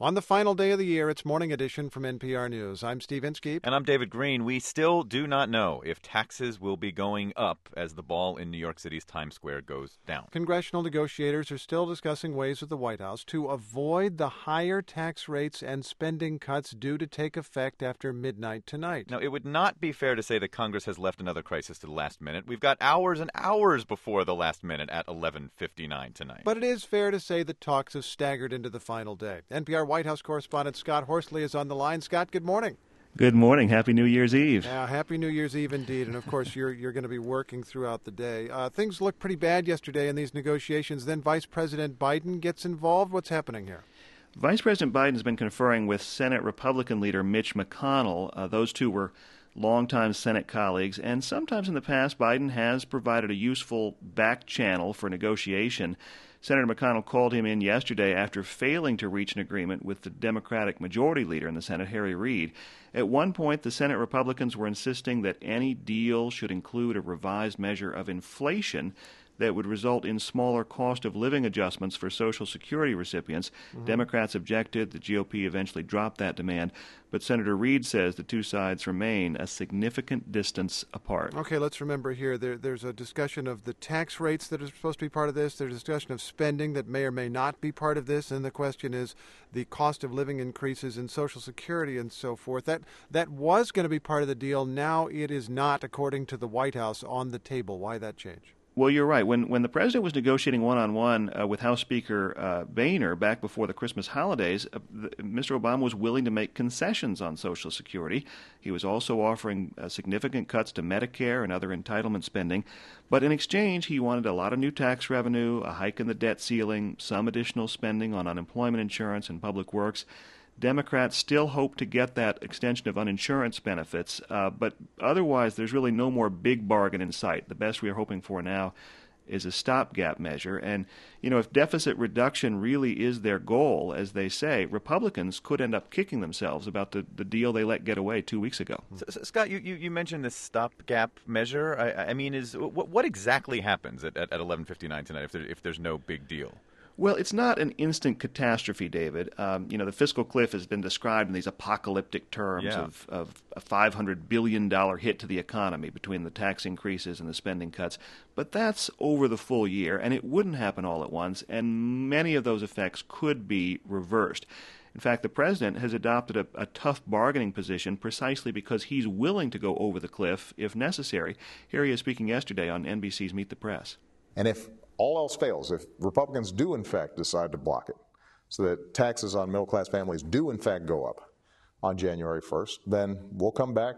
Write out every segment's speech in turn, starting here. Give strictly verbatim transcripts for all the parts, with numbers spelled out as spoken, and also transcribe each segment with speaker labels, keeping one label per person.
Speaker 1: On the final day of the year, it's Morning Edition from N P R News. I'm Steve Inskeep.
Speaker 2: And I'm David Green. We still do not know if taxes will be going up as the ball in New York City's Times Square goes down.
Speaker 1: Congressional negotiators are still discussing ways with the White House to avoid the higher tax rates and spending cuts due to take effect after midnight tonight.
Speaker 2: Now, it would not be fair to say that Congress has left another crisis to the last minute. We've got hours and hours before the last minute at eleven fifty-nine tonight.
Speaker 1: But it is fair to say that talks have staggered into the final day. N P R White House correspondent Scott Horsley is on the line. Scott, good morning.
Speaker 3: Good morning. Happy New Year's Eve.
Speaker 1: Yeah, happy New Year's Eve indeed. And, of course, you're you're going to be working throughout the day. Uh, things looked pretty bad yesterday in these negotiations. Then Vice President Biden gets involved. What's happening here?
Speaker 3: Vice President Biden has been conferring with Senate Republican leader Mitch McConnell. Uh, those two were longtime Senate colleagues, and sometimes in the past, Biden has provided a useful back channel for negotiation. Senator McConnell called him in yesterday after failing to reach an agreement with the Democratic Majority Leader in the Senate, Harry Reid. At one point, the Senate Republicans were insisting that any deal should include a revised measure of inflation that would result in smaller cost of living adjustments for Social Security recipients. Mm-hmm. Democrats objected. The G O P eventually dropped that demand. But Senator Reid says the two sides remain a significant distance apart.
Speaker 1: Okay, let's remember here, there, there's a discussion of the tax rates that are supposed to be part of this. There's a discussion of spending that may or may not be part of this. And the question is the cost of living increases in Social Security and so forth. That, that was going to be part of the deal. Now it is not, according to the White House, on the table. Why that change?
Speaker 3: Well, you're right. When when the president was negotiating one-on-one uh, with House Speaker uh, Boehner back before the Christmas holidays, uh, the, Mister Obama was willing to make concessions on Social Security. He was also offering uh, significant cuts to Medicare and other entitlement spending. But in exchange, he wanted a lot of new tax revenue, a hike in the debt ceiling, some additional spending on unemployment insurance and public works. Democrats still hope to get that extension of uninsurance benefits, uh, but otherwise there's really no more big bargain in sight. The best we are hoping for now is a stopgap measure. And, you know, if deficit reduction really is their goal, as they say, Republicans could end up kicking themselves about the, the deal they let get away two weeks ago.
Speaker 2: So, so, Scott, you, you, you mentioned this stopgap measure. I, I mean, is what, what exactly happens at, at, at eleven fifty-nine tonight if, there, if there's no big deal?
Speaker 3: Well, it's not an instant catastrophe, David. Um, you know, the fiscal cliff has been described in these apocalyptic terms
Speaker 2: yeah.
Speaker 3: of, of a five hundred billion dollars hit to the economy between the tax increases and the spending cuts. But that's over the full year, and it wouldn't happen all at once, and many of those effects could be reversed. In fact, the president has adopted a, a tough bargaining position precisely because he's willing to go over the cliff if necessary. Here he is speaking yesterday on N B C's Meet the Press.
Speaker 4: And if all else fails, if Republicans do in fact decide to block it, so that taxes on middle-class families do in fact go up on January first, then we'll come back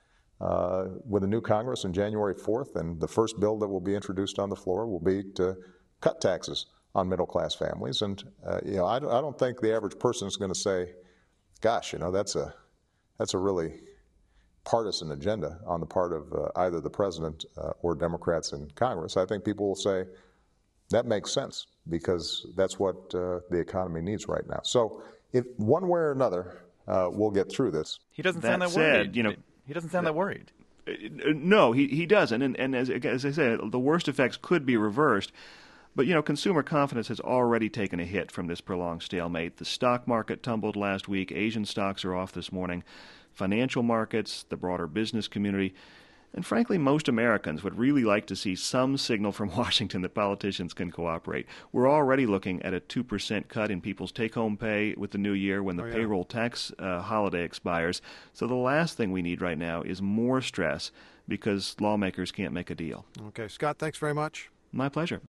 Speaker 4: uh, with a new Congress on January fourth, and the first bill that will be introduced on the floor will be to cut taxes on middle-class families. And uh, you know, I don't, I don't think the average person is going to say, "Gosh, you know, that's a that's a really partisan agenda on the part of uh, either the president uh, or Democrats in Congress." I think people will say, that makes sense, because that's what uh, the economy needs right now. So if one way or another, uh, we'll get through this.
Speaker 2: He doesn't
Speaker 3: that
Speaker 2: sound that
Speaker 3: said,
Speaker 2: worried.
Speaker 3: You know,
Speaker 2: he doesn't sound that, that worried.
Speaker 3: Uh, no, he, he doesn't. And, and as, as I said, the worst effects could be reversed. But, you know, consumer confidence has already taken a hit from this prolonged stalemate. The stock market tumbled last week. Asian stocks are off this morning. Financial markets, the broader business community, and frankly, most Americans would really like to see some signal from Washington that politicians can cooperate. We're already looking at a two percent cut in people's take-home pay with the new year when the oh, yeah. payroll tax uh, holiday expires. So the last thing we need right now is more stress because lawmakers can't make a deal.
Speaker 1: Okay, Scott, thanks very much.
Speaker 3: My pleasure.